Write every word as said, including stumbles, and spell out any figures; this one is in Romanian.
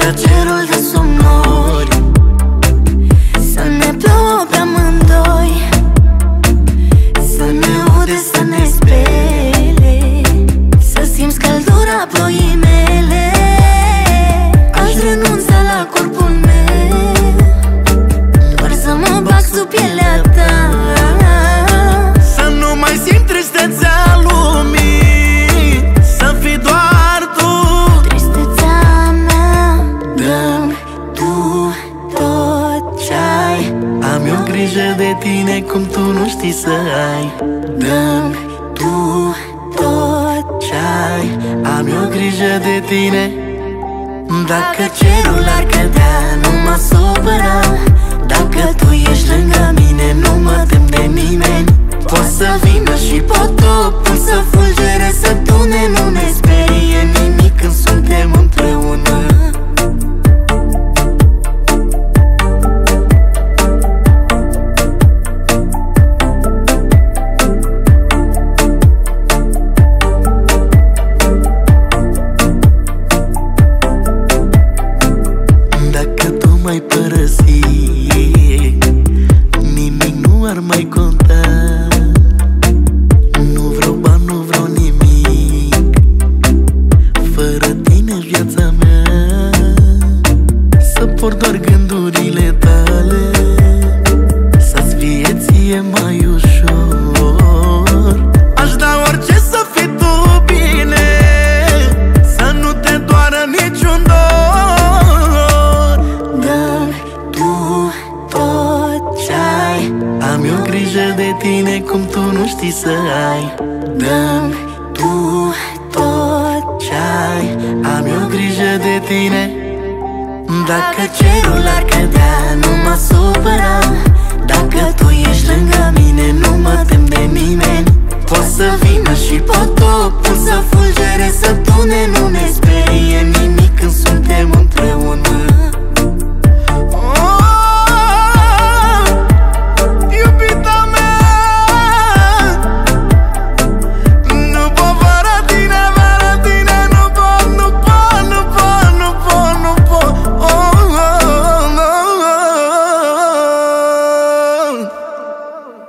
cerul de somnori, să ne plouă pe amândoi, să ne ude, să ne spele, să simți căldura ploii mele. Aș renunța la corpul meu, doar să mă bag sub pielea ta, să nu mai simt tristețea lumii, să fii doar tu. Tristețea mea, dă-mi tu tot ce-ai. Am eu grijă de tine cum tu nu știi să ai. Dă-mi tu tot ce-ai. Am eu grijă de tine. Dacă cerul ar cădea, nu mă supăra. Dacă tu ești lângă mine, nu mă tem de nimeni. Poți să vină și potopul să fulgere, să tune, nu ne sperie nimic când suntem împreună. Dacă tu m-ai părăsit, nimic nu ar mai conta. Nu vreau bani, nu vreau nimic, fără tine viața mea. Să port doar gândurile tale, să-ți fie ție mai ușor. Aș da orice să fii tu bine, să nu te doară niciun dor. Dă-mi tu tot ce-ai. Am eu grijă de tine cum tu nu știi să ai. Dă-mi tu tot Ce-ai. Am eu grijă de tine. Dacă cerul ar cădea, nu mă supăra.